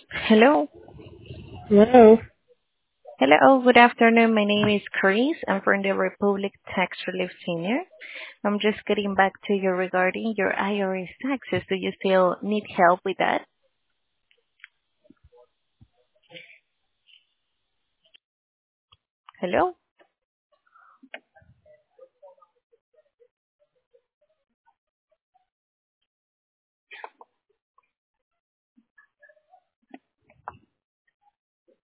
Hello. Hello. Hello, good afternoon. My name is Chris. I'm from the Republic Tax Relief Senior. I'm just getting back to you regarding your IRS taxes. Do you still need help with that? Hello?